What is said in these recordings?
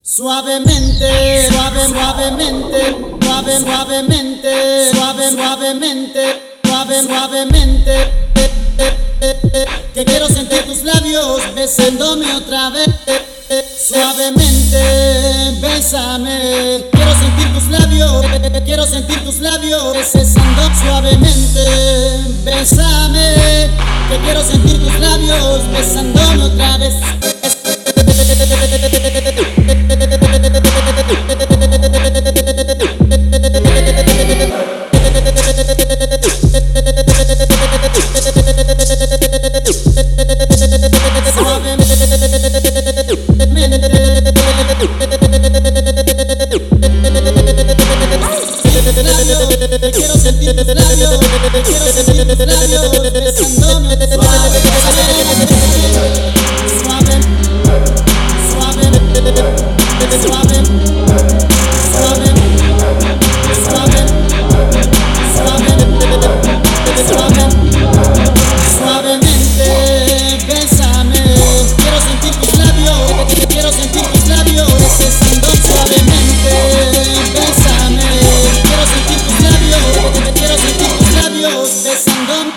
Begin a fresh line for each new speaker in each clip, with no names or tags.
Suavemente, suavemente, suavemente, suavemente, suavemente, que quiero sentir tus labios besándome otra vez. Suavemente, bésame, quiero sentir tus labios besando. Suavemente, bésame, que quiero sentir tus labios besándome otra vez. Quiero sentir tus labios, quiero sentir tus labios besándome suave, suave, suave, suave, suave, suave, suave, suavemente, bésame, quiero sentir tus labios besando suavemente, bésame, quiero sentir tus labios besando.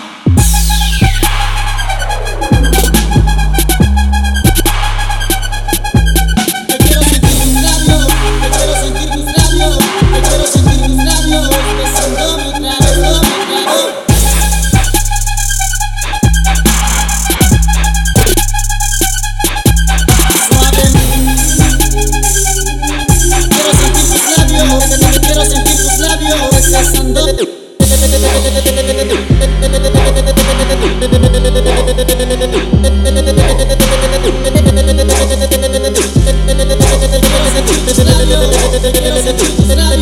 Quiero sentir tus labios besando. Quiero sentir tus labios.